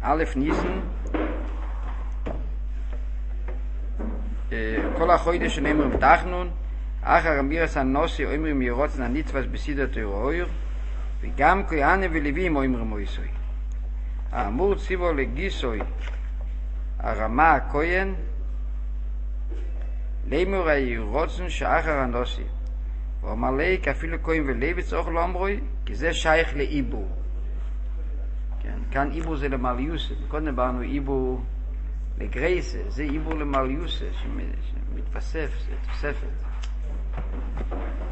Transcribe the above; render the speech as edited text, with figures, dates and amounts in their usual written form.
א' ניסן, כל החודש שנאמרים תחנון, אחר אמירס הנוסי אומרים ירוצן הניצבס בסידת אירועיר, וגם כהנה ולווים אומרים מויסוי. האמור ציבו לגיסוי הרמה הכהן, לאמור הירוצן שאחר הנוסי. ואומר לי, כאפילו כהן ולוויץ אוכל אומרוי, כי זה שייך לאיבור. כן, כאן איבור זה למליוסה. קודם דיברנו איבור לגרייסה, זה איבור למליוסה, שמתווסף, זה תוספת.